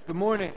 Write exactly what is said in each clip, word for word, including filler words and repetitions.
Good morning.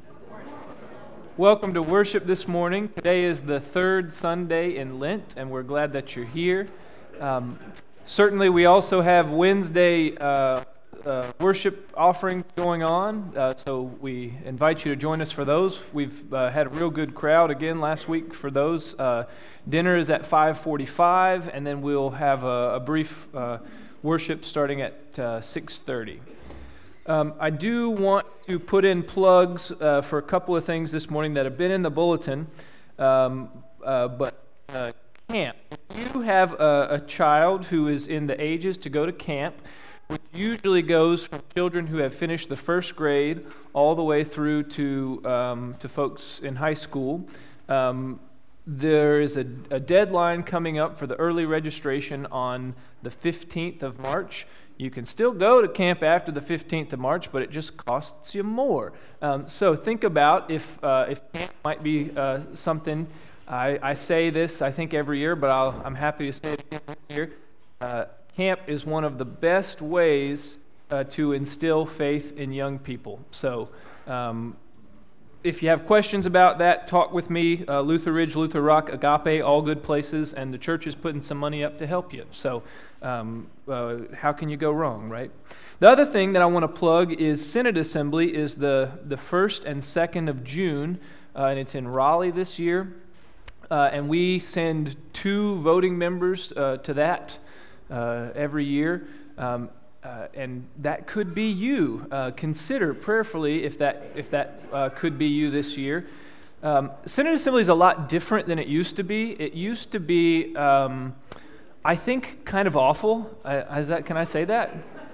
Welcome to worship this morning. Today is the third Sunday in Lent, and we're glad that you're here. Um, certainly, we also have Wednesday uh, uh, worship offering going on, uh, so we invite you to join us for those. We've uh, had a real good crowd again last week for those. Uh, dinner is at five forty-five, and then we'll have a, a brief uh, worship starting at uh, six thirty. Um, I do want to put in plugs uh, for a couple of things this morning that have been in the bulletin, um, uh, but uh, camp. If you have a, a child who is in the ages to go to camp, which usually goes from children who have finished the first grade all the way through to um, to folks in high school, um, there is a, a deadline coming up for the early registration on the fifteenth of March. You can still go to camp after the fifteenth of March, but it just costs you more. Um, so think about if uh, if camp might be uh, something. I, I say this, I think, every year, but I'll, I'm happy to say it again here. Uh, camp is one of the best ways uh, to instill faith in young people. So um, if you have questions about that, talk with me. Uh, Luther Ridge, Luther Rock, Agape, all good places, and the church is putting some money up to help you. So um, uh, how can you go wrong, right? The other thing that I want to plug is Synod Assembly is the, the first and second of June, uh, and it's in Raleigh this year. Uh, and we send two voting members uh, to that uh, every year. Um, Uh, and that could be you. Uh, consider prayerfully if that if that uh, could be you this year. Um, Synod Assembly is a lot different than it used to be. It used to be, um, I think, kind of awful. Uh, is that? Can I say that?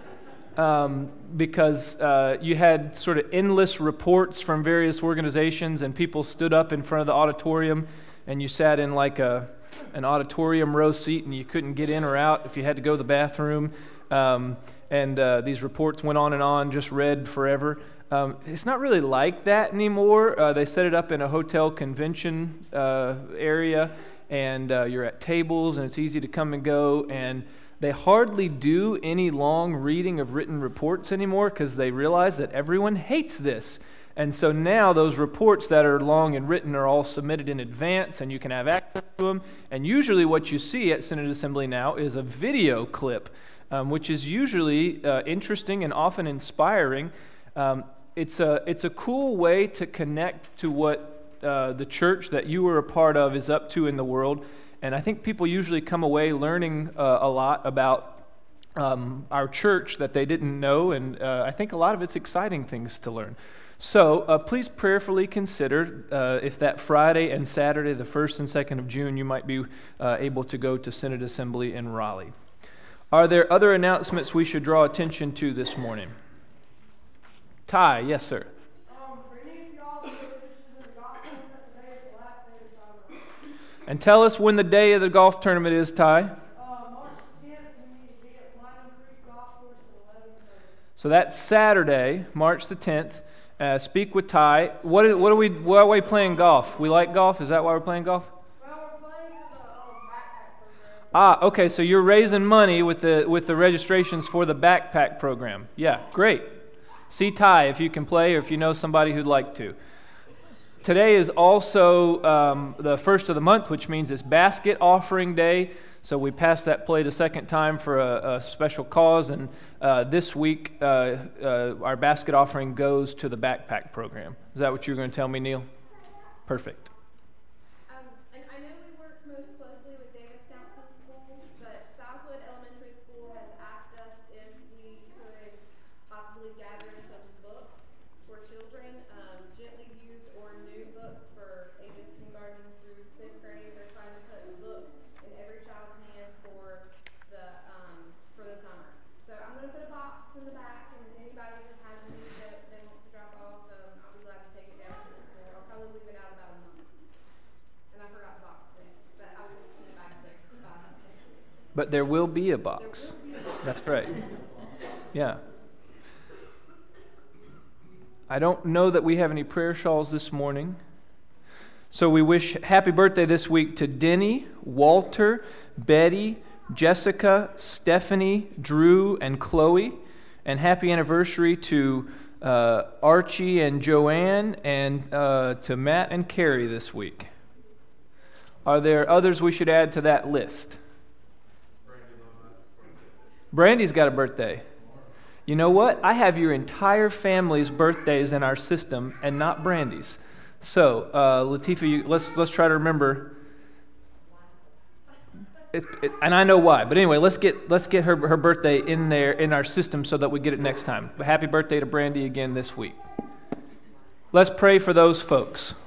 Um, because uh, you had sort of endless reports from various organizations, and people stood up in front of the auditorium, and you sat in like a an auditorium row seat, and you couldn't get in or out if you had to go to the bathroom. Um, and uh, these reports went on and on, just read forever. Um, it's not really like that anymore. Uh, they set it up in a hotel convention uh, area, and uh, you're at tables, and it's easy to come and go. And they hardly do any long reading of written reports anymore because they realize that everyone hates this. And so now those reports that are long and written are all submitted in advance, and you can have access to them. And usually what you see at Synod Assembly now is a video clip, Um, which is usually uh, interesting and often inspiring. Um, it's a it's a cool way to connect to what uh, the church that you were a part of is up to in the world, and I think people usually come away learning uh, a lot about um, our church that they didn't know, and uh, I think a lot of it's exciting things to learn. So uh, please prayerfully consider uh, if that Friday and Saturday, the first and second of June, you might be uh, able to go to Synod Assembly in Raleigh. Are there other announcements we should draw attention to this morning? Ty, yes, sir. Um, for any of y'all who are interested in the golf tournament, today is the last day to sign up. And tell us when the day of the golf tournament is, Ty. Uh, March tenth, we need to be at Mining Creek Golf Course at eleven thirty. So that's Saturday, March the tenth. Uh, speak with Ty. What, what are we? Why are we playing golf? We like golf. Is that why we're playing golf? Well, we're playing for the um, backpack program. Ah, okay. So you're raising money with the with the registrations for the backpack program. Yeah, great. See Ty if you can play, or if you know somebody who'd like to. Today is also um, the first of the month, which means it's basket offering day. So we passed that plate a second time for a, a special cause, and uh, this week uh, uh, our basket offering goes to the backpack program. Is that what you were going to tell me, Neil? Perfect. Um, and I know we work most closely with Davis Townsend School, but Southwood Elementary School has asked us if we could possibly gather some books for children, um, gently used or new books for ages kindergarten through fifth grade. They're trying to put a book in every child's hand for the um, for the summer. So I'm going to put a box in the back, and if anybody just has any that they want to drop off, um, I'll be glad to take it down to the school. I'll probably leave it out about a month. And I forgot the box today, but I will put it back there. Bye. But there will be a box. That's right. Yeah. I don't know that we have any prayer shawls this morning. So we wish happy birthday this week to Denny, Walter, Betty, Jessica, Stephanie, Drew, and Chloe. And happy anniversary to uh, Archie and Joanne, and uh, to Matt and Carrie this week. Are there others we should add to that list? Brandy's got a birthday. You know what? I have your entire family's birthdays in our system and not Brandy's. So, uh, Latifah, you, let's let's try to remember. It, it, and I know why, but anyway, let's get let's get her her birthday in there in our system so that we get it next time. But happy birthday to Brandy again this week. Let's pray for those folks.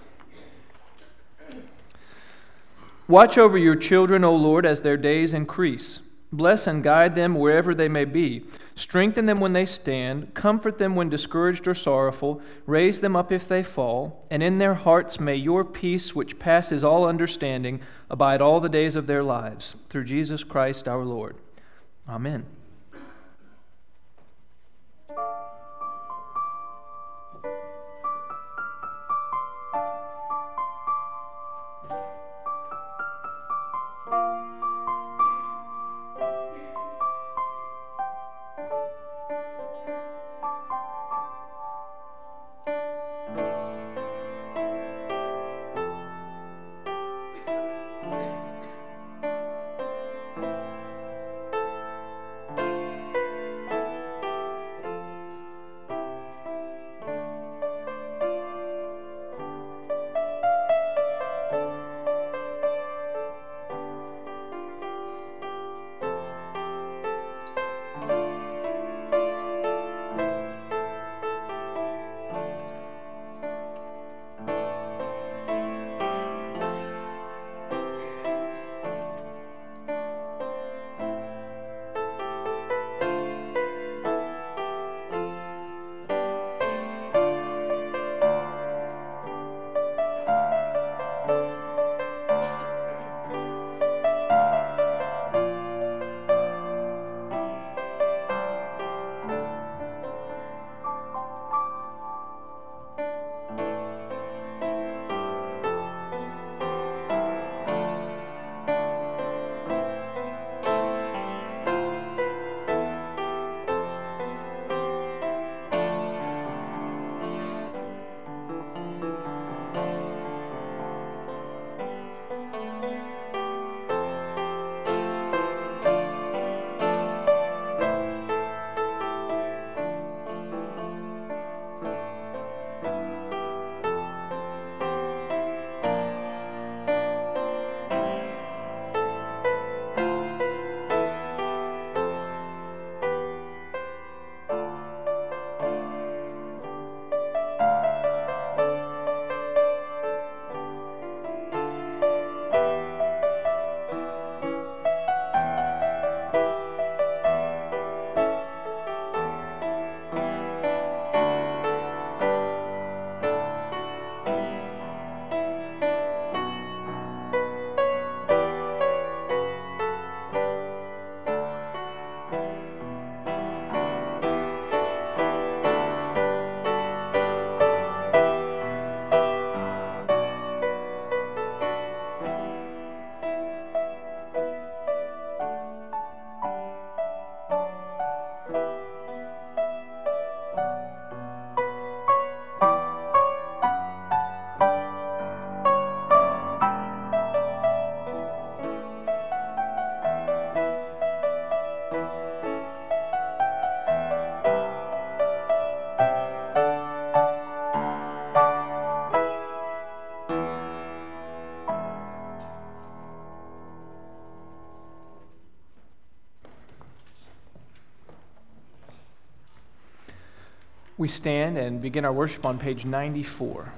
Watch over your children, O Lord, as their days increase. Bless and guide them wherever they may be. Strengthen them when they stand. Comfort them when discouraged or sorrowful. Raise them up if they fall. And in their hearts may your peace, which passes all understanding, abide all the days of their lives. Through Jesus Christ our Lord. Amen. We stand and begin our worship on page ninety-four.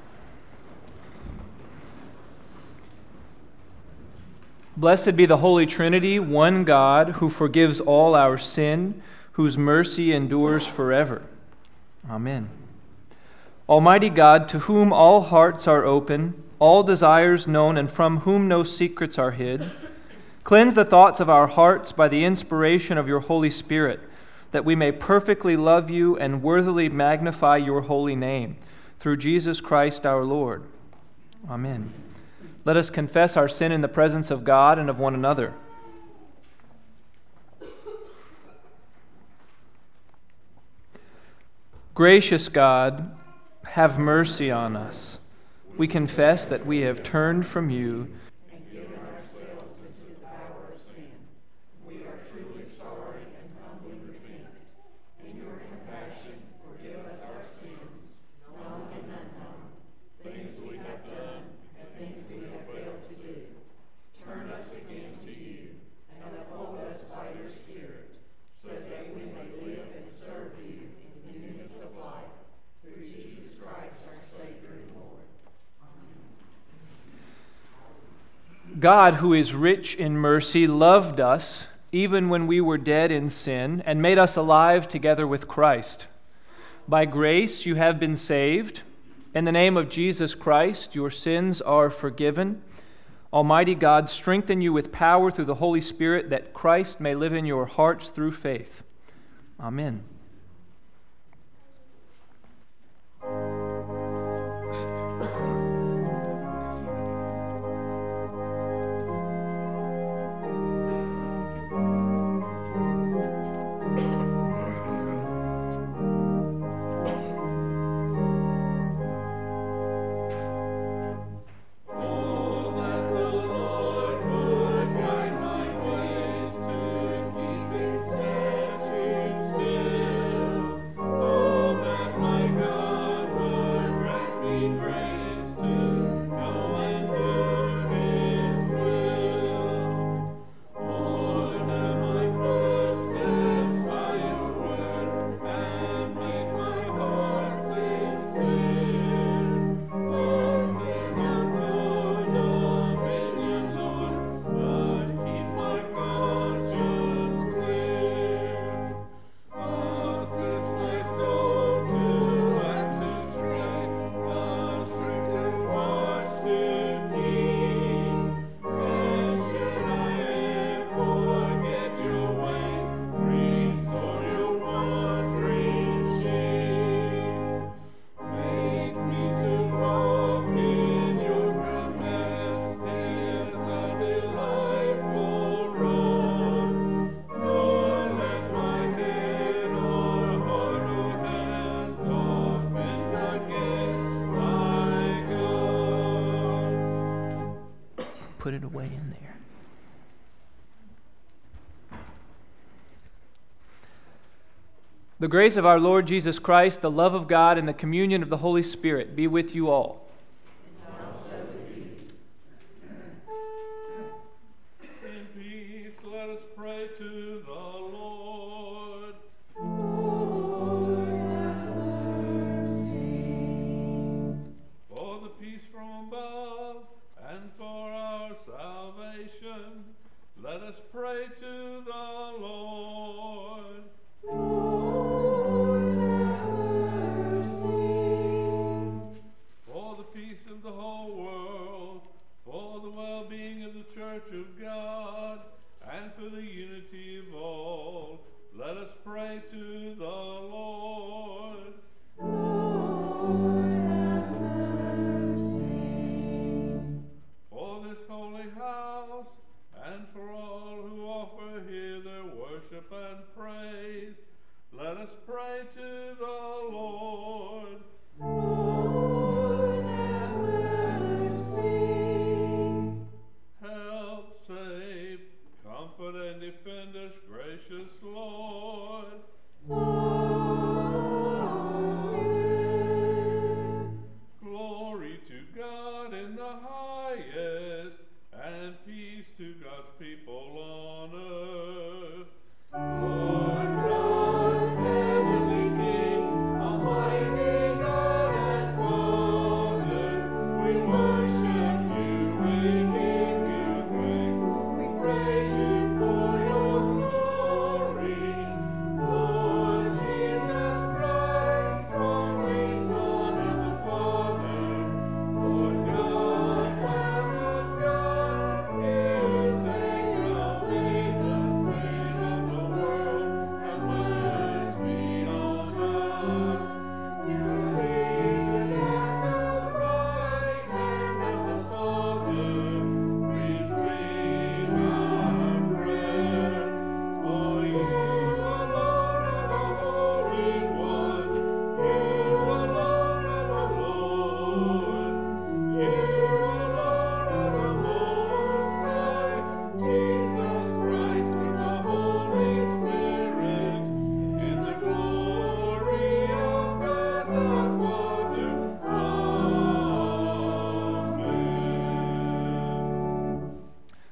Blessed be the Holy Trinity, one God, who forgives all our sin, whose mercy endures forever. Amen. Almighty God, to whom all hearts are open, all desires known, and from whom no secrets are hid, cleanse the thoughts of our hearts by the inspiration of your Holy Spirit, that we may perfectly love you and worthily magnify your holy name, through Jesus Christ our Lord. Amen. Let us confess our sin in the presence of God and of one another. Gracious God, have mercy on us. We confess that we have turned from you and given ourselves into the power of sin. We are truly sorry and humbly repent. In your compassion, forgive us our sins, known and unknown, things we have done and things we have failed to do. Turn us again to you, and uphold us by your Spirit, so that we may live and serve you in the newness of life, through Jesus Christ our Savior and Lord. God, who is rich in mercy, loved us even when we were dead in sin and made us alive together with Christ. By grace you have been saved. In the name of Jesus Christ, your sins are forgiven. Almighty God, strengthen you with power through the Holy Spirit, that Christ may live in your hearts through faith. Amen. Put it away in there. The grace of our Lord Jesus Christ, the love of God, and the communion of the Holy Spirit be with you all. And also with you. In peace, let us pray to the Lord. Lord, have mercy. For the peace from above and for our salvation, let us pray to the Lord. Lord, have mercy. For the peace of the whole world, for the well-being of the Church of God, and for the unity of all, let us pray to the Lord. Lord, have mercy. For this holy house, and for all who offer here their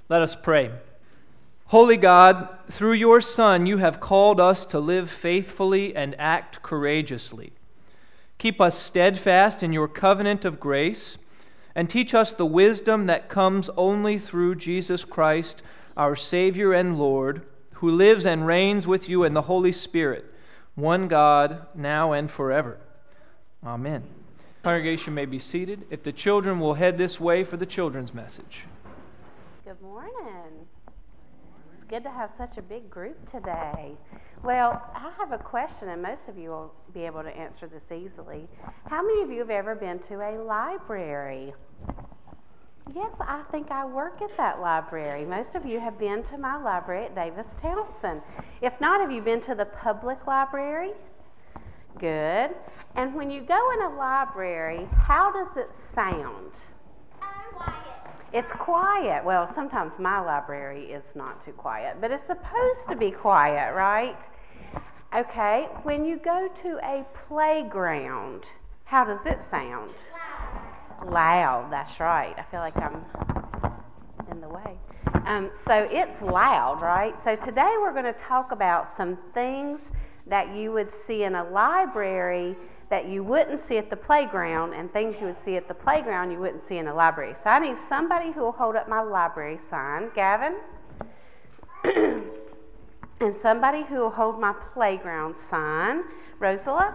Let us pray. Holy God, through your Son, you have called us to live faithfully and act courageously. Keep us steadfast in your covenant of grace, and teach us the wisdom that comes only through Jesus Christ, our Savior and Lord, who lives and reigns with you in the Holy Spirit, one God, now and forever. Amen. Congregation may be seated. If the children will head this way for the children's message. Good morning. It's good to have such a big group today. Well, I have a question, and most of you will be able to answer this easily. How many of you have ever been to a library? Yes, I think I work at that library. Most of you have been to my library at Davis Townsend. If not, have you been to the public library? Good. And when you go in a library, how does it sound? Quiet. It's quiet. Well, sometimes my library is not too quiet, but it's supposed to be quiet, right? Okay, when you go to a playground, how does it sound? Loud. Loud, that's right. I feel like I'm in the way. Um, so it's loud, right? So today we're going to talk about some things that you would see in a library that you wouldn't see at the playground, and things you would see at the playground you wouldn't see in a library. So I need somebody who will hold up my library sign. Gavin. And somebody who will hold my playground sign. Rosala.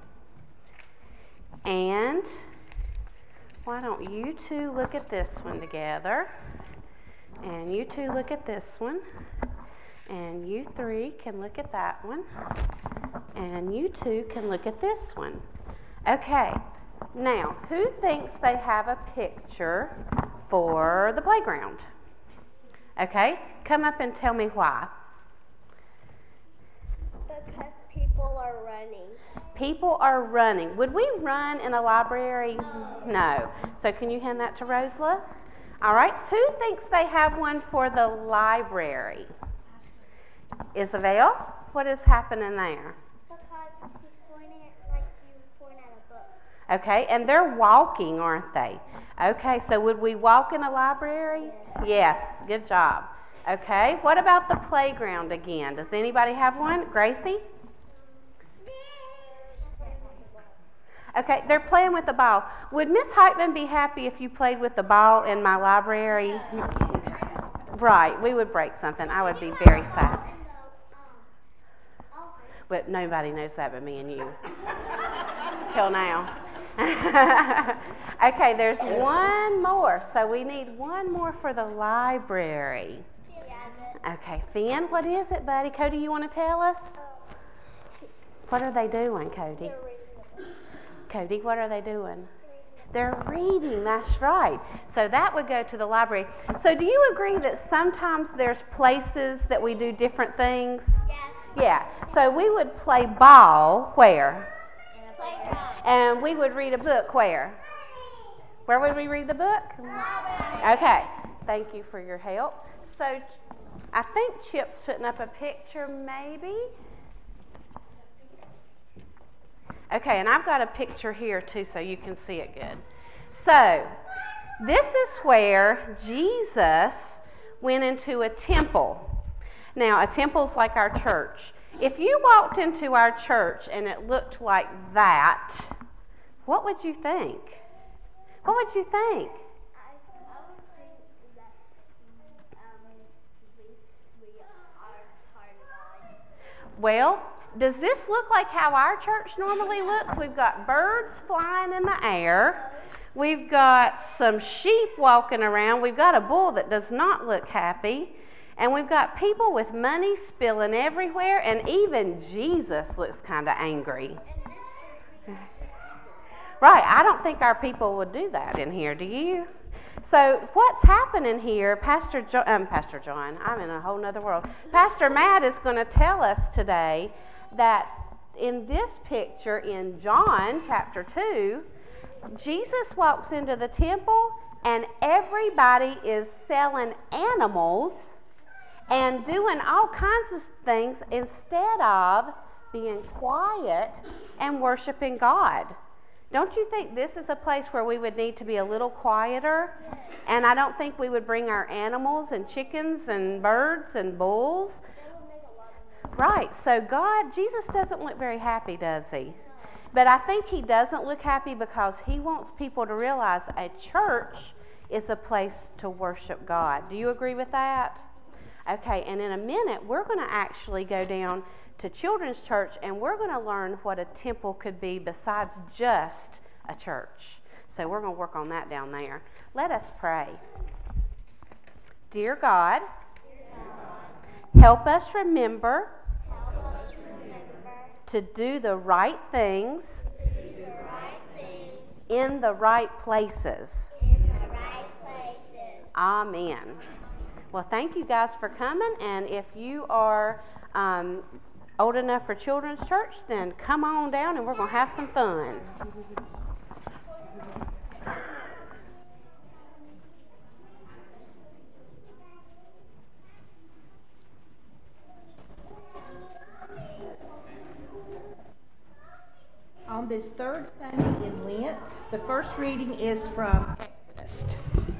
And why don't you two look at this one together? And you two look at this one. And you three can look at that one. And you two can look at this one. Okay, now, who thinks they have a picture for the playground? Okay, come up and tell me why. Because people are running. People are running. Would we run in a library? No. So can you hand that to Rosala? All right, who thinks they have one for the library? Isabel, what is happening there? Because he's pointing at like you point at a book. Okay, and they're walking, aren't they? Okay, so would we walk in a library? Yes, good job. Okay, what about the playground again? Does anybody have one? Gracie? Okay, they're playing with the ball. Would Miss Heitman be happy if you played with the ball in my library? Right, we would break something. I would be very sad. But nobody knows that but me and you. Till now. Okay, there's one more. So we need one more for the library. Okay, Finn, what is it, buddy? Cody, you want to tell us? What are they doing, Cody? Cody, what are they doing? They're reading, that's right. So that would go to the library. So do you agree that sometimes there's places that we do different things? Yes. Yeah, so we would play ball where? In a playground. And we would read a book where? Where would we read the book? Library. Okay, thank you for your help. So I think Chip's putting up a picture maybe. Okay, and I've got a picture here too so you can see it good. So this is where Jesus went into a temple. Now, a temple's like our church. If you walked into our church and it looked like that, what would you think? What would you think? I, I would think that um, we, we are part of God. Well, does this look like how our church normally looks? We've got birds flying in the air. We've got some sheep walking around. We've got a bull that does not look happy. And we've got people with money spilling everywhere. And even Jesus looks kind of angry. Right, I don't think our people would do that in here, do you? So what's happening here, Pastor, jo- um, Pastor John, I'm in a whole nother world. Pastor Matt is going to tell us today that in this picture in John chapter two, Jesus walks into the temple and everybody is selling animals and doing all kinds of things instead of being quiet and worshiping God. Don't you think this is a place where we would need to be a little quieter? And I don't think we would bring our animals and chickens and birds and bulls. Right, so God, Jesus doesn't look very happy, does he? But I think he doesn't look happy because he wants people to realize a church is a place to worship God. Do you agree with that? Okay, and in a minute, we're going to actually go down to Children's Church, and we're going to learn what a temple could be besides just a church. So we're going to work on that down there. Let us pray. Dear God, Dear God help us remember, help us remember to do the right things, to do the right things in the right places. In the right places. Amen. Well, thank you guys for coming, and if you are um, old enough for Children's Church, then come on down and we're going to have some fun. On this third Sunday in Lent, the first reading is from Exodus.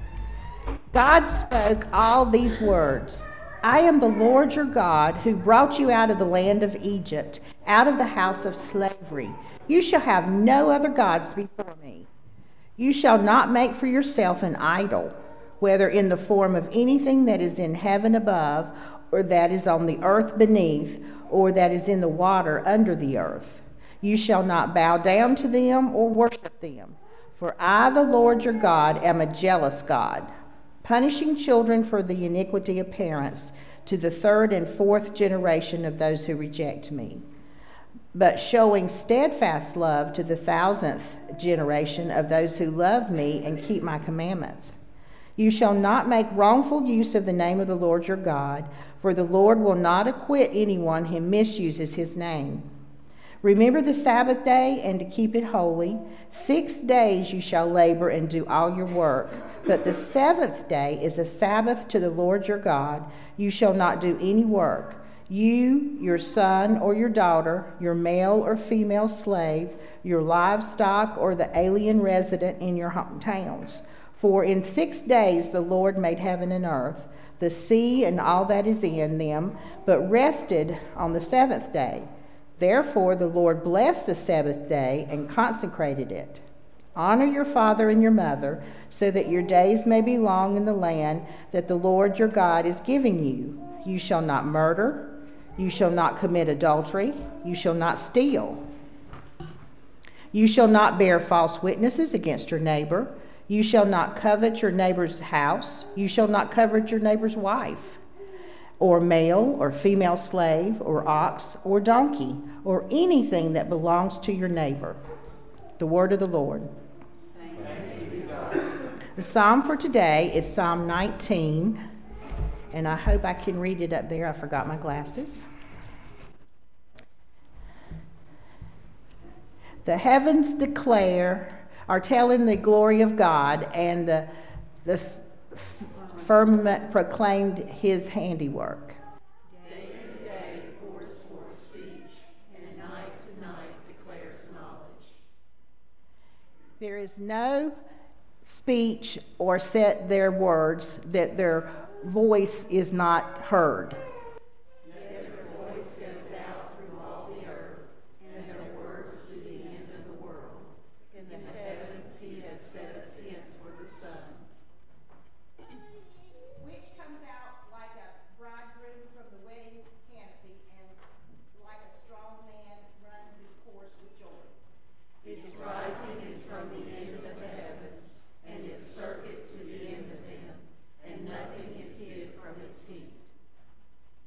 God spoke all these words. I am the Lord your God who brought you out of the land of Egypt, out of the house of slavery. You shall have no other gods before me. You shall not make for yourself an idol, whether in the form of anything that is in heaven above, or that is on the earth beneath, or that is in the water under the earth. You shall not bow down to them or worship them. For I, the Lord your God, am a jealous God, punishing children for the iniquity of parents to the third and fourth generation of those who reject me, but showing steadfast love to the thousandth generation of those who love me and keep my commandments. You shall not make wrongful use of the name of the Lord your God, for the Lord will not acquit anyone who misuses his name. Remember the Sabbath day and to keep it holy. Six days you shall labor and do all your work. But the seventh day is a Sabbath to the Lord your God. You shall not do any work. You, your son or your daughter, your male or female slave, your livestock, or the alien resident in your hometowns. For in six days the Lord made heaven and earth, the sea and all that is in them, but rested on the seventh day. Therefore the Lord blessed the Sabbath day and consecrated it. Honor your father and your mother, so that your days may be long in the land that the Lord your God is giving you. You shall not murder. You shall not commit adultery. You shall not steal. You shall not bear false witnesses against your neighbor. You shall not covet your neighbor's house. You shall not covet your neighbor's wife, or male or female slave, or ox or donkey, or anything that belongs to your neighbor. The word of the Lord. Thanks be to God. The psalm for today is Psalm nineteen, and I hope I can read it up there. I forgot my glasses. The heavens declare, are telling the glory of God, and the, the firmament proclaimed his handiwork. Day to day pours forth speech, and night to night declares knowledge. There is no speech or set their words that their voice is not heard. Yet their voice goes out through all the earth, and their words to the end of the world. In the heavens he has set a tent for the sun, Which comes out like a bridegroom from the wedding canopy, and like a strong man runs his course with joy. its rising is from the end of the heavens, and its circuit to the end of them, and nothing is hid from its heat.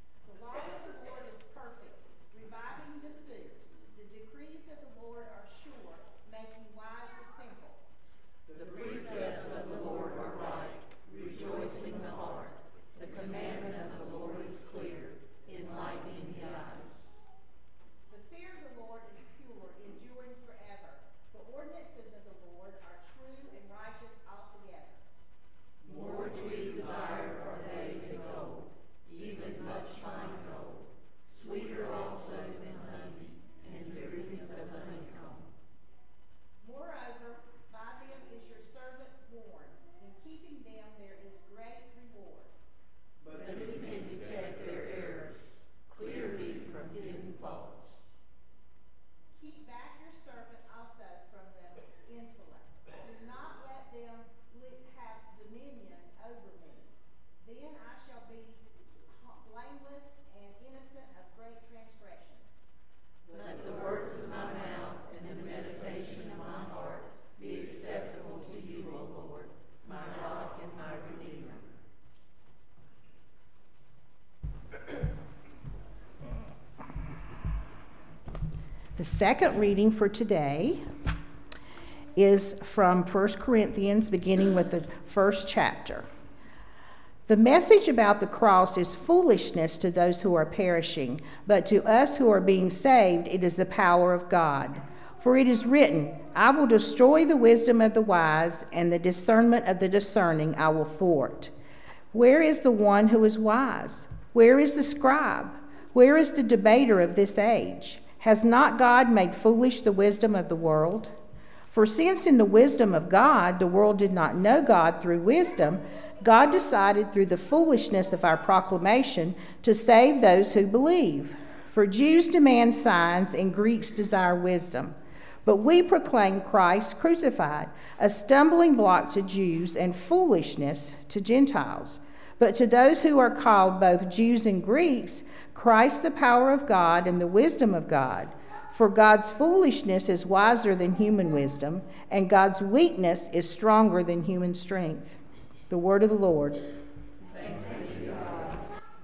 but who can detect their errors? Clear me from hidden faults. Keep back your servant also from the insolent. Do not let them li- have dominion over me. Then I shall be blameless and innocent of great transgressions. Let the words of my mouth and the meditation of my heart be acceptable to you, O Lord, my rock and my redeemer. The second reading for today is from First Corinthians, beginning with the first chapter. The message about the cross is foolishness to those who are perishing, but to us who are being saved, it is the power of God. For it is written, I will destroy the wisdom of the wise, and the discernment of the discerning I will thwart. Where is the one who is wise? Where is the scribe? Where is the debater of this age? Has not God made foolish the wisdom of the world? For since in the wisdom of God the world did not know God through wisdom, God decided through the foolishness of our proclamation to save those who believe. For Jews demand signs and Greeks desire wisdom. But we proclaim Christ crucified, a stumbling block to Jews and foolishness to Gentiles. But to those who are called both Jews and Greeks, Christ the power of God and the wisdom of God. For God's foolishness is wiser than human wisdom, and God's weakness is stronger than human strength. The word of the Lord. Thanks be to God.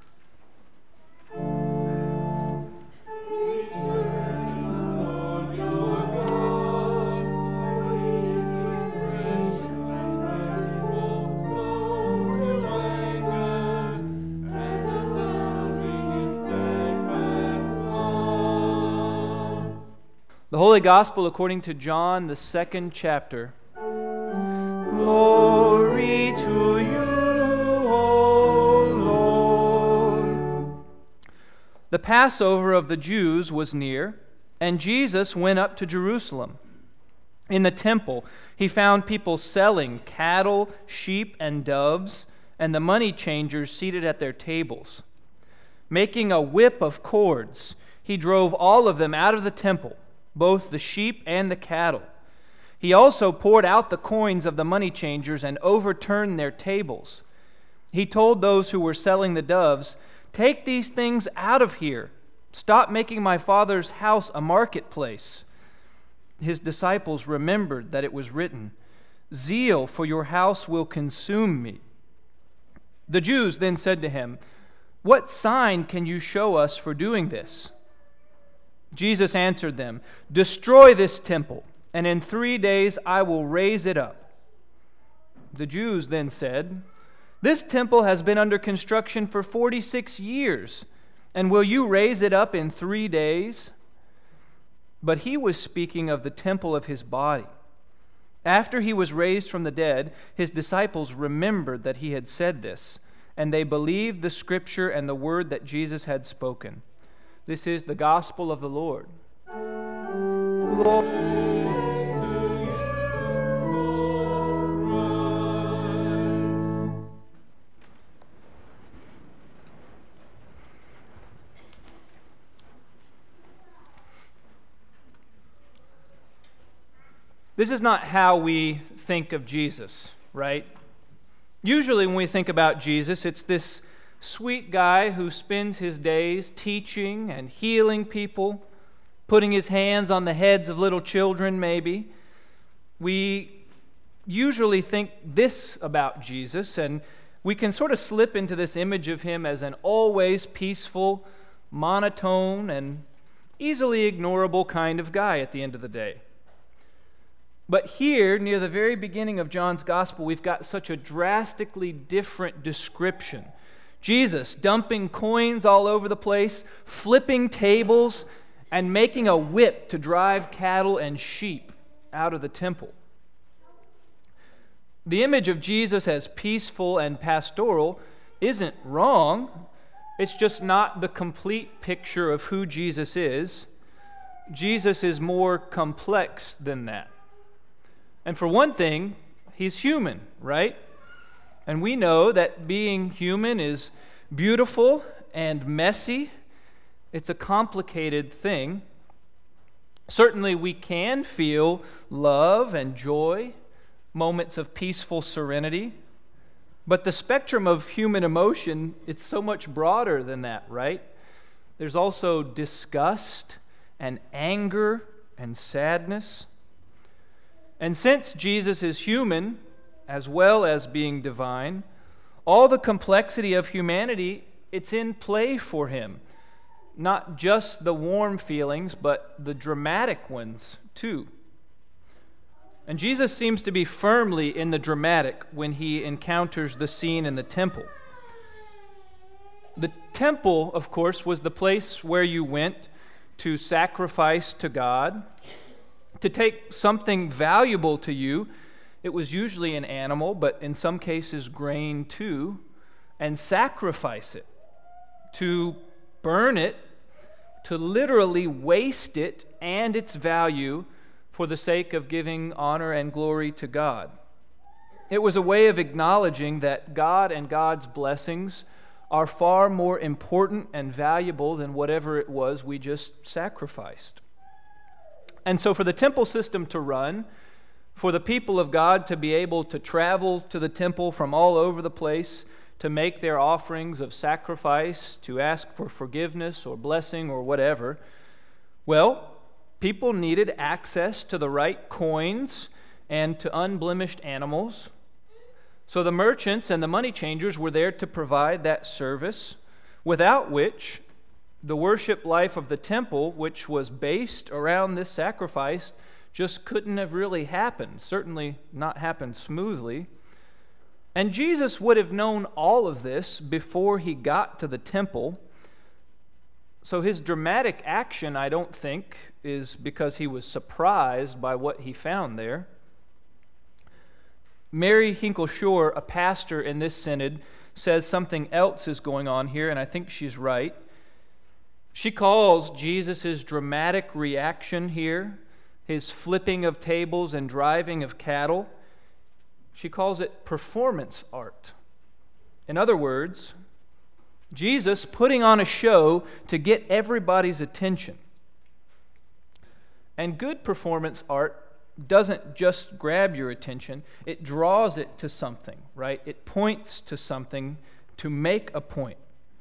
The Holy Gospel according to John, the second chapter. Glory to you, O Lord. The Passover of the Jews was near, and Jesus went up to Jerusalem. In the temple, he found people selling cattle, sheep, and doves, and the money changers seated at their tables. Making a whip of cords, he drove all of them out of the temple, both the sheep and the cattle. He also poured out the coins of the money changers and overturned their tables. He told those who were selling the doves, "Take these things out of here. Stop making my Father's house a marketplace." His disciples remembered that it was written, "Zeal for your house will consume me." The Jews then said to him, "What sign can you show us for doing this?" Jesus answered them, "Destroy this temple, and in three days I will raise it up." The Jews then said, "This temple has been under construction for forty-six years, and will you raise it up in three days?" But he was speaking of the temple of his body. After he was raised from the dead, his disciples remembered that he had said this, and they believed the scripture and the word that Jesus had spoken. This is the gospel of the Lord. Glory. This is not how we think of Jesus, right? Usually when we think about Jesus, it's this sweet guy who spends his days teaching and healing people, putting his hands on the heads of little children, maybe. We usually think this about Jesus, and we can sort of slip into this image of him as an always peaceful, monotone, and easily ignorable kind of guy at the end of the day. But here, near the very beginning of John's Gospel, we've got such a drastically different description. Jesus dumping coins all over the place, flipping tables, and making a whip to drive cattle and sheep out of the temple. The image of Jesus as peaceful and pastoral isn't wrong. It's just not the complete picture of who Jesus is. Jesus is more complex than that. And for one thing, he's human, right? And we know that being human is beautiful and messy. It's a complicated thing. Certainly we can feel love and joy, moments of peaceful serenity, but the spectrum of human emotion, it's so much broader than that, right? There's also disgust and anger and sadness. And since Jesus is human as well as being divine, all the complexity of humanity, it's in play for him. Not just the warm feelings, but the dramatic ones too. And Jesus seems to be firmly in the dramatic when he encounters the scene in the temple. The temple, of course, was the place where you went to sacrifice to God, to take something valuable to you. It was usually an animal, but in some cases grain too, and sacrifice it, to burn it, to literally waste it and its value for the sake of giving honor and glory to God. It was a way of acknowledging that God and God's blessings are far more important and valuable than whatever it was we just sacrificed. And so for the temple system to run, for the people of God to be able to travel to the temple from all over the place to make their offerings of sacrifice, to ask for forgiveness or blessing or whatever, well, people needed access to the right coins and to unblemished animals. So the merchants and the money changers were there to provide that service, without which the worship life of the temple, which was based around this sacrifice, just couldn't have really happened, certainly not happened smoothly. And Jesus would have known all of this before he got to the temple. So his dramatic action, I don't think, is because he was surprised by what he found there. Mary Hinkle Shore, a pastor in this synod, says something else is going on here, and I think she's right. She calls Jesus' dramatic reaction here, his flipping of tables and driving of cattle, she calls it performance art. In other words, Jesus putting on a show to get everybody's attention. And good performance art doesn't just grab your attention, it draws it to something, right? It points to something to make a point.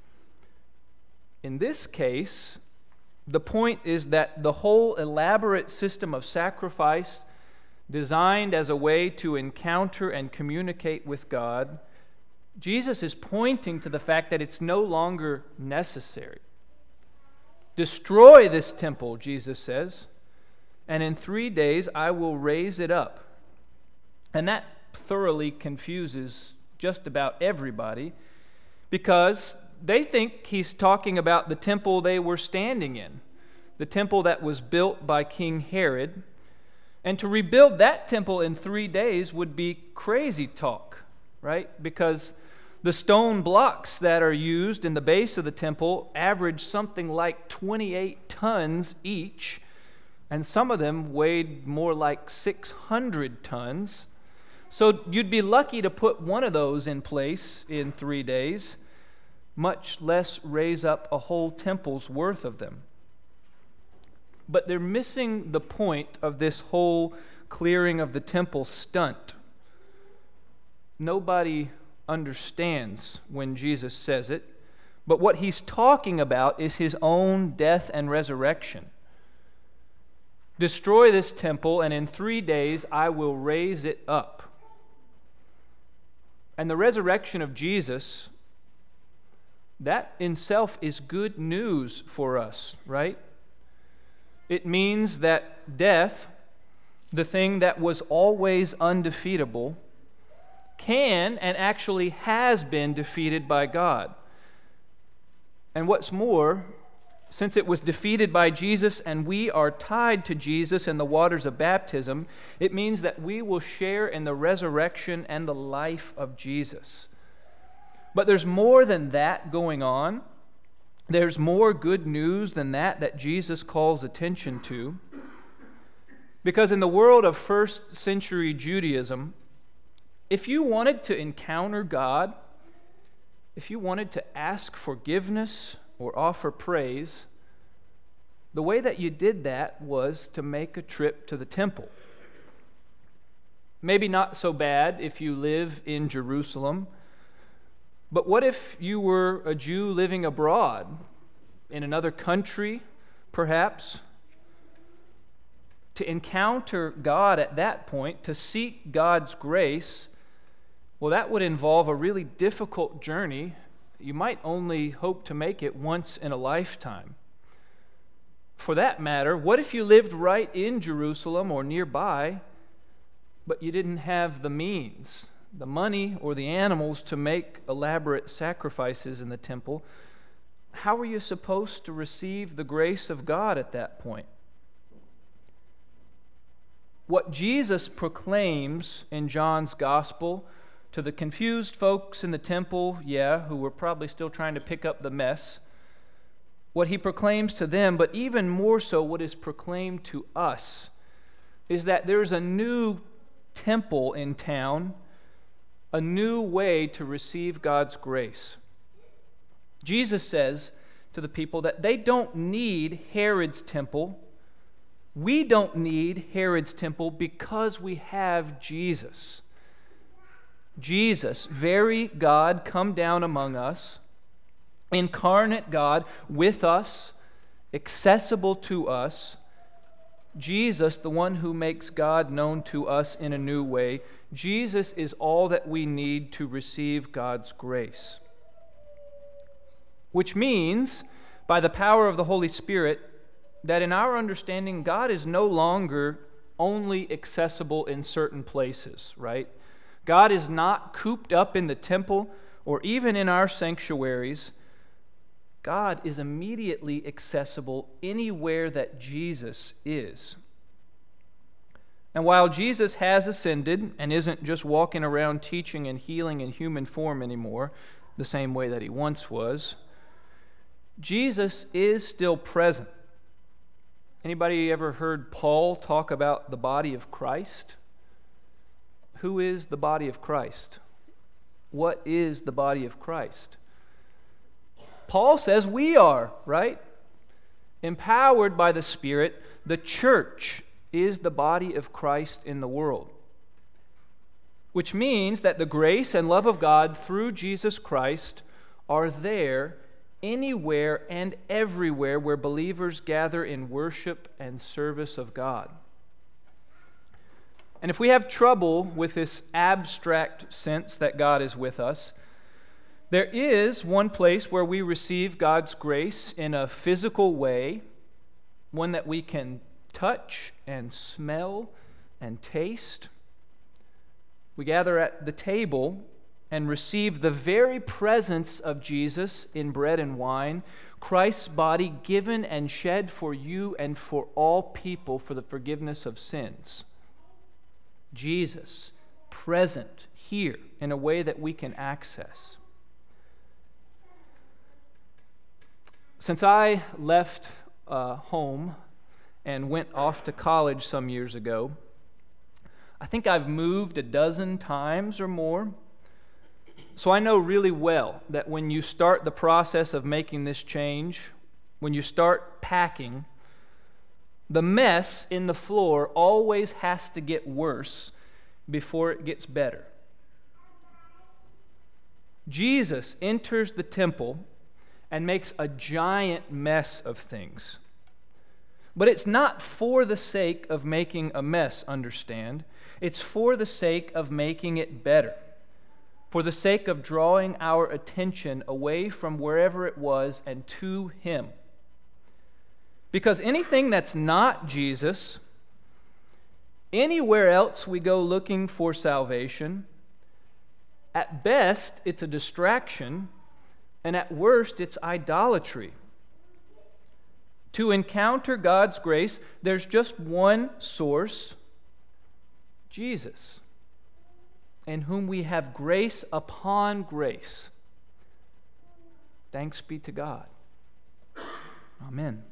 In this case, the point is that the whole elaborate system of sacrifice, designed as a way to encounter and communicate with God, Jesus is pointing to the fact that it's no longer necessary. Destroy this temple, Jesus says, and in three days I will raise it up. And that thoroughly confuses just about everybody, because they think he's talking about the temple they were standing in, the temple that was built by King Herod. And to rebuild that temple in three days would be crazy talk, right? Because the stone blocks that are used in the base of the temple average something like twenty-eight tons each, and some of them weighed more like six hundred tons. So you'd be lucky to put one of those in place in three days, much less raise up a whole temple's worth of them. But they're missing the point of this whole clearing of the temple stunt. Nobody understands when Jesus says it, but what he's talking about is his own death and resurrection. Destroy this temple, and in three days I will raise it up. And the resurrection of Jesus, that in self is good news for us, right? It means that death, the thing that was always undefeatable, can and actually has been defeated by God. And what's more, since it was defeated by Jesus and we are tied to Jesus in the waters of baptism, it means that we will share in the resurrection and the life of Jesus. But there's more than that going on. There's more good news than that that Jesus calls attention to. Because in the world of first century Judaism, if you wanted to encounter God, if you wanted to ask forgiveness or offer praise, the way that you did that was to make a trip to the temple. Maybe not so bad if you live in Jerusalem, but what if you were a Jew living abroad, in another country, perhaps? To encounter God at that point, to seek God's grace, well, that would involve a really difficult journey. You might only hope to make it once in a lifetime. For that matter, what if you lived right in Jerusalem or nearby, but you didn't have the means, the money, or the animals to make elaborate sacrifices in the temple? How were you supposed to receive the grace of God at that point? What Jesus proclaims in John's gospel to the confused folks in the temple, yeah, who were probably still trying to pick up the mess, what he proclaims to them, but even more so what is proclaimed to us, is that there's a new temple in town, a new way to receive God's grace. Jesus says to the people that they don't need Herod's temple. We don't need Herod's temple because we have Jesus. Jesus, very God, come down among us, incarnate God with us, accessible to us. Jesus, the one who makes God known to us in a new way. Jesus is all that we need to receive God's grace. Which means, by the power of the Holy Spirit, that in our understanding, God is no longer only accessible in certain places, right? God is not cooped up in the temple or even in our sanctuaries. God is immediately accessible anywhere that Jesus is. And while Jesus has ascended and isn't just walking around teaching and healing in human form anymore, the same way that he once was, Jesus is still present. Anybody ever heard Paul talk about the body of Christ? Who is the body of Christ? What is the body of Christ? Paul says we are, right? Empowered by the Spirit, the church is the body of Christ in the world. Which means that the grace and love of God through Jesus Christ are there anywhere and everywhere where believers gather in worship and service of God. And if we have trouble with this abstract sense that God is with us, there is one place where we receive God's grace in a physical way, one that we can touch and smell and taste. We gather at the table and receive the very presence of Jesus in bread and wine, Christ's body given and shed for you and for all people for the forgiveness of sins. Jesus present here in a way that we can access. Since I left uh, home and went off to college some years ago, I think I've moved a dozen times or more. So I know really well that when you start the process of making this change, when you start packing, the mess in the floor always has to get worse before it gets better. Jesus enters the temple and makes a giant mess of things. But it's not for the sake of making a mess, understand? It's for the sake of making it better. For the sake of drawing our attention away from wherever it was and to Him. Because anything that's not Jesus, anywhere else we go looking for salvation, at best it's a distraction, and at worst it's idolatry. To encounter God's grace, there's just one source, Jesus, in whom we have grace upon grace. Thanks be to God. Amen.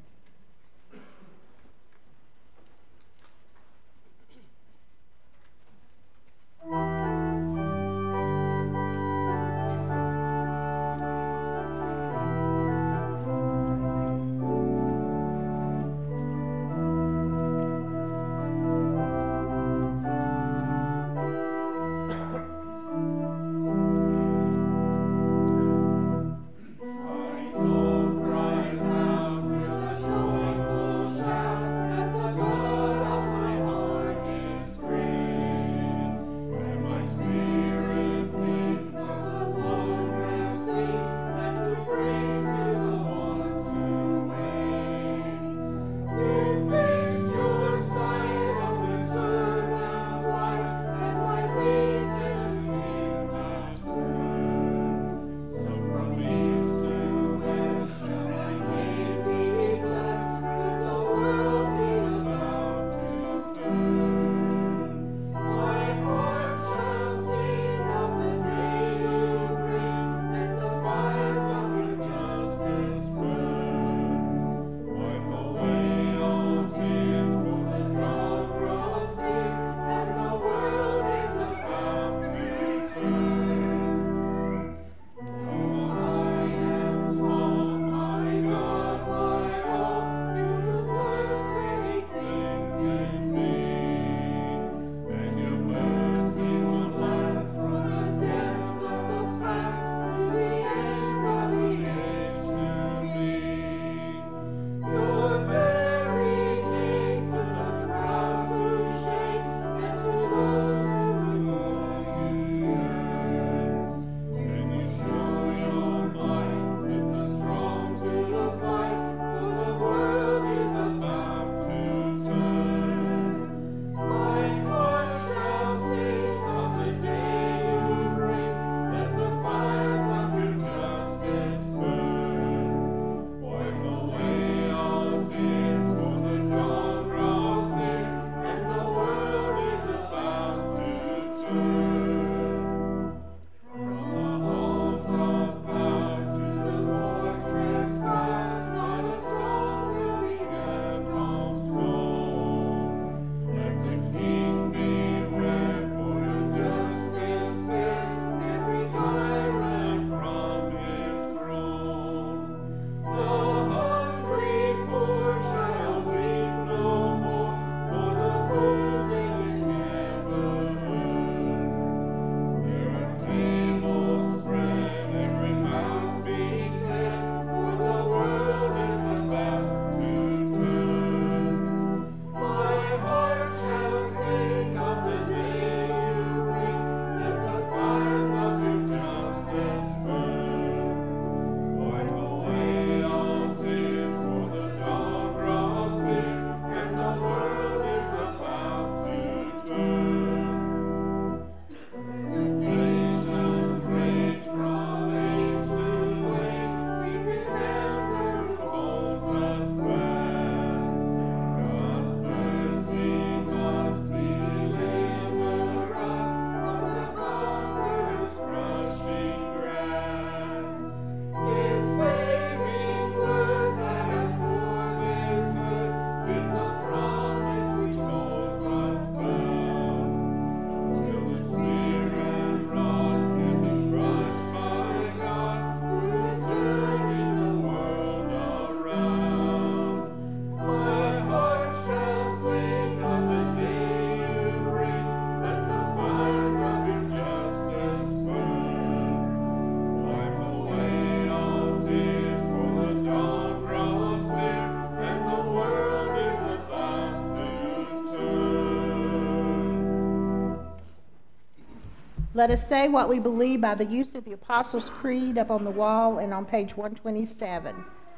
Let us say what we believe by the use of the Apostles' Creed up on the wall and on page one twenty-seven.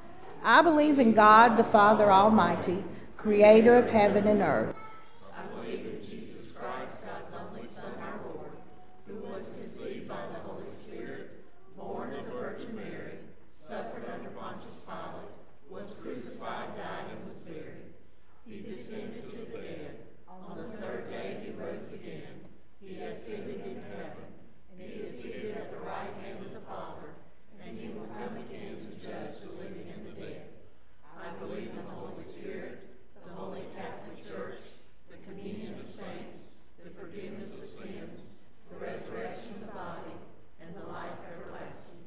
I believe in God, the Father Almighty, creator of heaven and earth. I believe in Jesus Christ, God's only Son, our Lord, who was conceived by the Holy Spirit, born of the Virgin Mary, suffered under Pontius Pilate, was crucified, died, and was buried. He descended to the dead. On the third day he rose again. He ascended into heaven, and he is seated at the right hand of the Father, and he will come again to judge the living and the dead. I believe in the Holy Spirit, the Holy Catholic Church, the communion of saints, the forgiveness of sins, the resurrection of the body, and the life everlasting.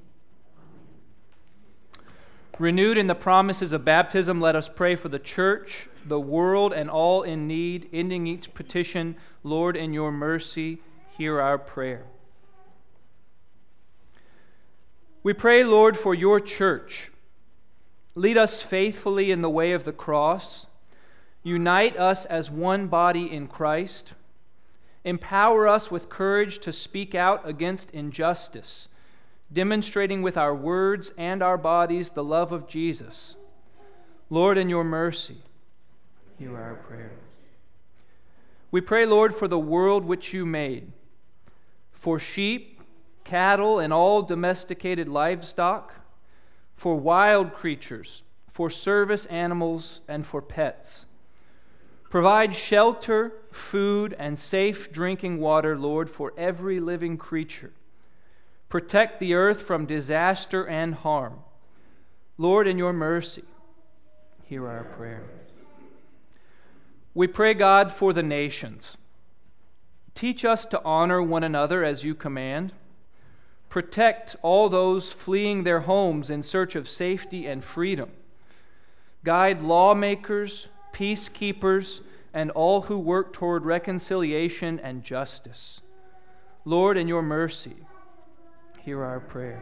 Amen. Renewed in the promises of baptism, let us pray for the church, the world, and all in need, ending each petition, Lord, in your mercy, hear our prayer. We pray, Lord, for your church. Lead us faithfully in the way of the cross. Unite us as one body in Christ. Empower us with courage to speak out against injustice, demonstrating with our words and our bodies the love of Jesus. Lord, in your mercy, hear our prayer. We pray, Lord, for the world which you made, for sheep, cattle, and all domesticated livestock, for wild creatures, for service animals, and for pets. Provide shelter, food, and safe drinking water, Lord, for every living creature. Protect the earth from disaster and harm. Lord, in your mercy, hear our prayer. We pray, God, for the nations. Teach us to honor one another as you command. Protect all those fleeing their homes in search of safety and freedom. Guide lawmakers, peacekeepers, and all who work toward reconciliation and justice. Lord, in your mercy, hear our prayers.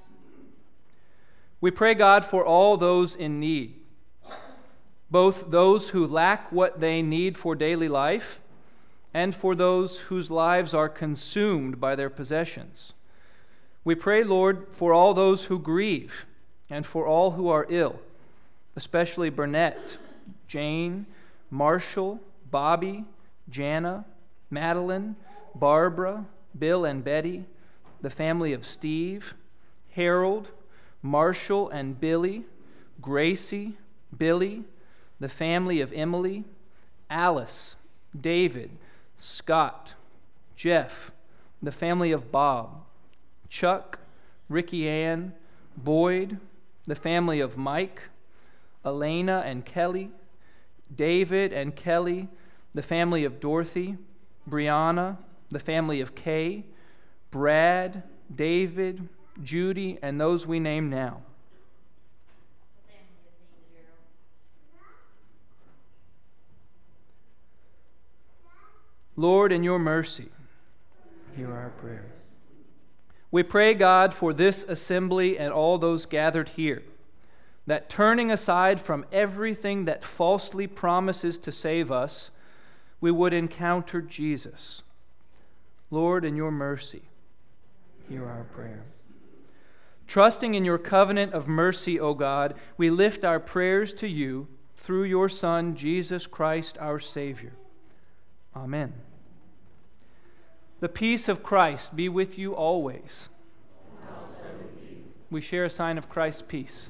We pray, God, for all those in need, both those who lack what they need for daily life and for those whose lives are consumed by their possessions. We pray, Lord, for all those who grieve and for all who are ill, especially Burnett, Jane, Marshall, Bobby, Jana, Madeline, Barbara, Bill and Betty, the family of Steve, Harold, Marshall and Billy, Gracie, Billy, the family of Emily, Alice, David, Scott, Jeff, the family of Bob, Chuck, Ricky Ann, Boyd, the family of Mike, Elena and Kelly, David and Kelly, the family of Dorothy, Brianna, the family of Kay, Brad, David, Judy, and those we name now. Lord, in your mercy, hear our prayers. We pray, God, for this assembly and all those gathered here, that turning aside from everything that falsely promises to save us, we would encounter Jesus. Lord, in your mercy, hear our prayer. Trusting in your covenant of mercy, O God, we lift our prayers to you through your Son, Jesus Christ, our Savior. Amen. The peace of Christ be with you always. Also with you. We share a sign of Christ's peace.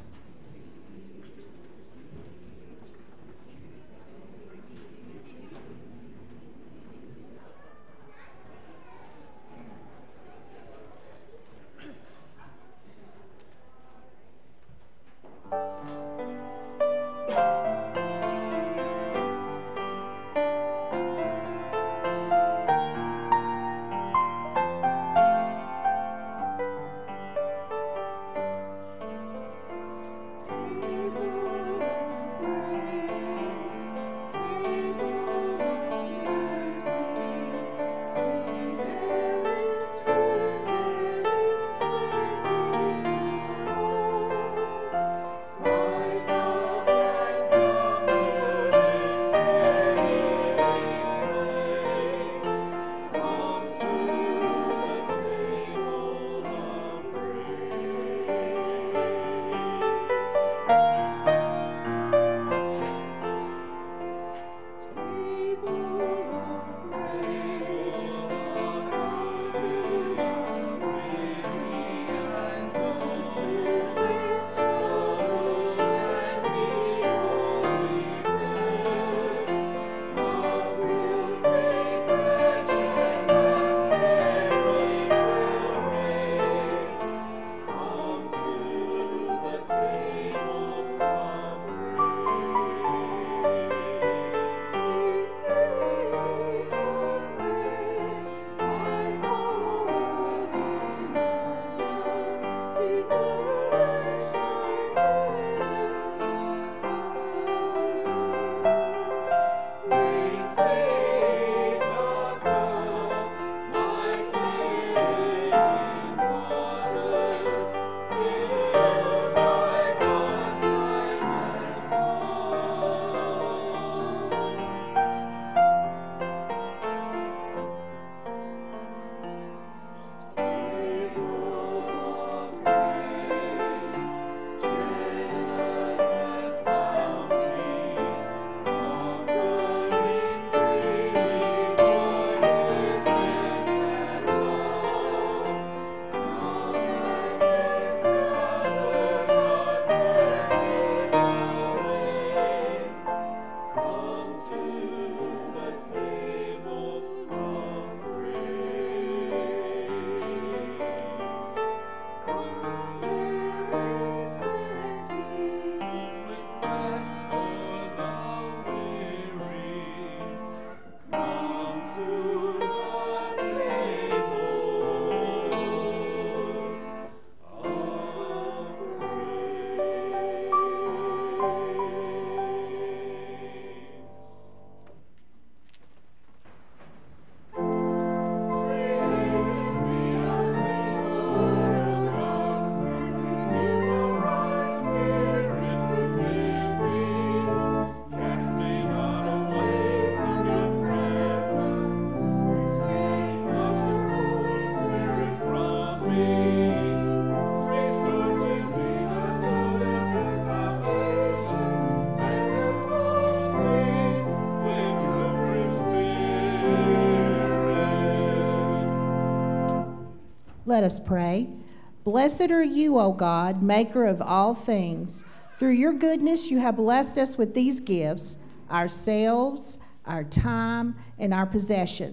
Let us pray. Blessed are you, O God, maker of all things. Through your goodness you have blessed us with these gifts, ourselves, our time, and our possessions.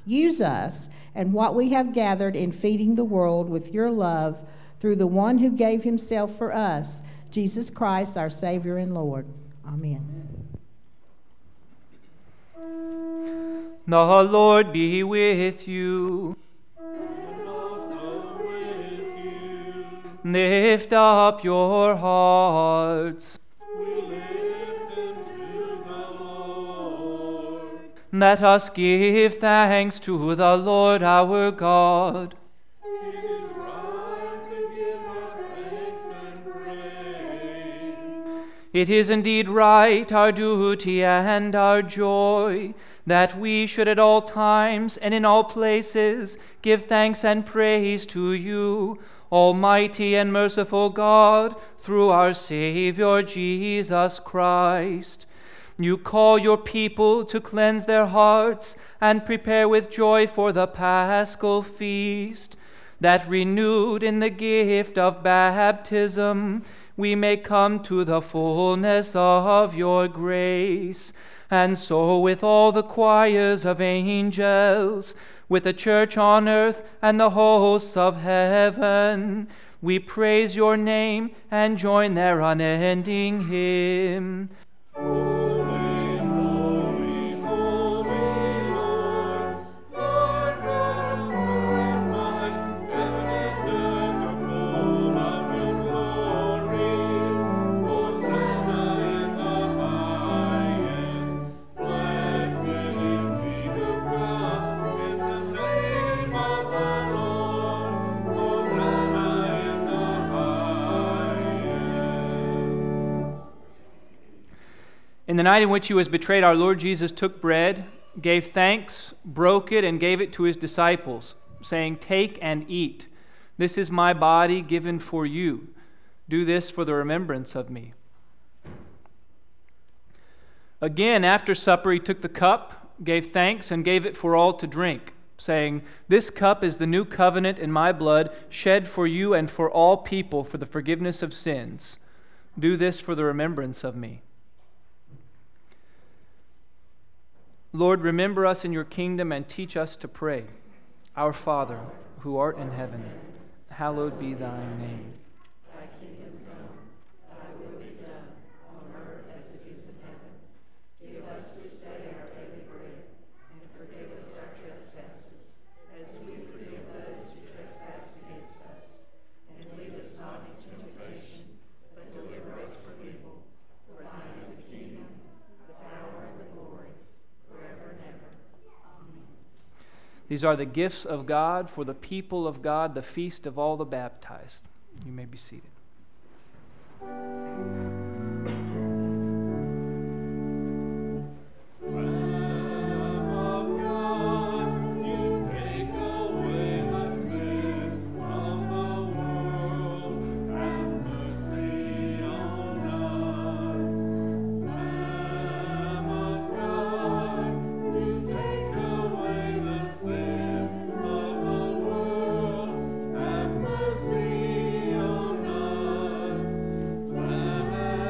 Use us and what we have gathered in feeding the world with your love through the one who gave himself for us, Jesus Christ, our Savior and Lord. Amen. The Lord be with you. And also with you. Lift up your hearts. We lift them to the Lord. Let us give thanks to the Lord our God. It is right to give our thanks and praise. It is indeed right, our duty and our joy, that we should at all times and in all places give thanks and praise to you, Almighty and merciful God, through our Savior Jesus Christ. You call your people to cleanse their hearts and prepare with joy for the Paschal feast, that renewed in the gift of baptism, we may come to the fullness of your grace. And so with all the choirs of angels, with the church on earth and the hosts of heaven, we praise your name and join their unending hymn. Holy, holy, holy Lord, Lord God of great might, heaven and earth are full of your glory. Hosanna in the highest. Blessed is he who comes in the name of the Lord. Hosanna in the highest. In the night in which he was betrayed, our Lord Jesus took bread, gave thanks, broke it, and gave it to his disciples, saying, "Take and eat. This is my body given for you. Do this for the remembrance of me." Again, after supper, he took the cup, gave thanks, and gave it for all to drink, saying, "This cup is the new covenant in my blood, shed for you and for all people for the forgiveness of sins. Do this for the remembrance of me." Lord, remember us in your kingdom and teach us to pray. Our Father, who art in heaven, hallowed be thy name. Thy kingdom come, thy will be done, on earth as it is in heaven. Give us this day our daily bread, and forgive us our trespasses, as we forgive those who trespass against us. And lead us not into temptation, but deliver us from evil. For thine is the kingdom, the power, and the glory, forever and ever. Amen. These are the gifts of God for the people of God, the feast of all the baptized. You may be seated. Lamb of God, you take away the sin of the world. Have mercy on us. Lamb of God, you take away the sin of the world. Have mercy on us. Lamb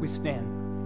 We stand.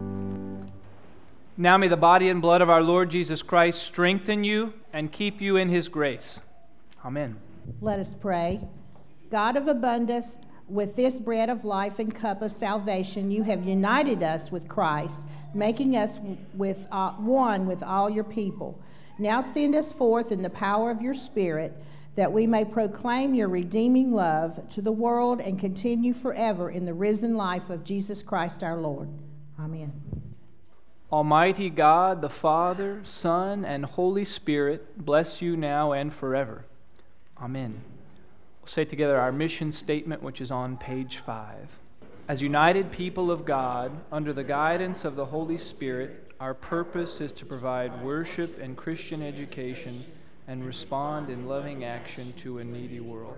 Now may the body and blood of our Lord Jesus Christ strengthen you and keep you in his grace. Amen. Let us pray. God of abundance, with this bread of life and cup of salvation, you have united us with Christ, making us with uh, one with all your people. Now send us forth in the power of your Spirit, that we may proclaim your redeeming love to the world and continue forever in the risen life of Jesus Christ our Lord. Amen. Almighty God, the Father, Son, and Holy Spirit, bless you now and forever. Amen. We'll say together our mission statement, which is on page five. As united people of God, under the guidance of the Holy Spirit, our purpose is to provide worship and Christian education and respond in loving action to a needy world.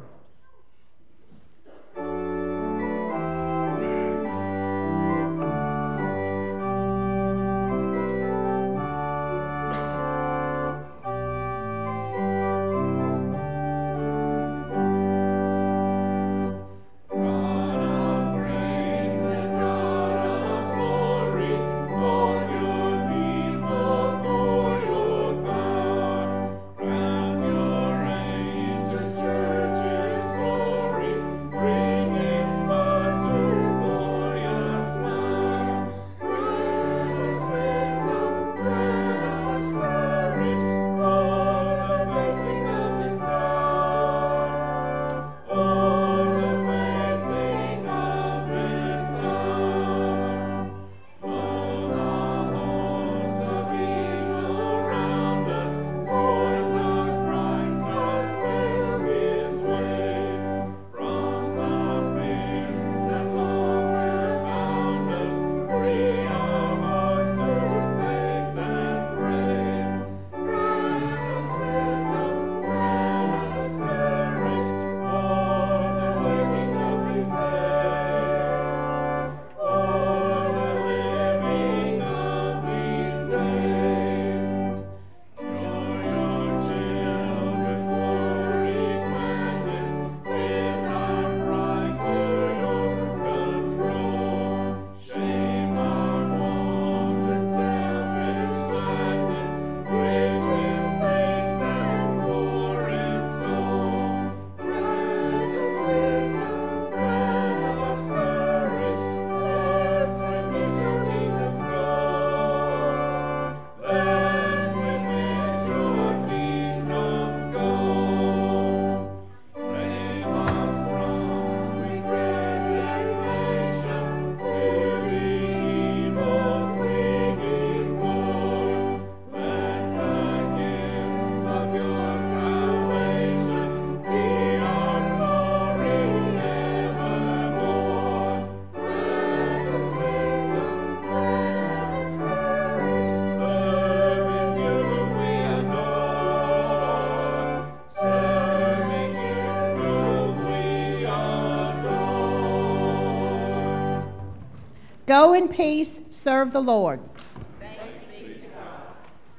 Go in peace, serve the Lord.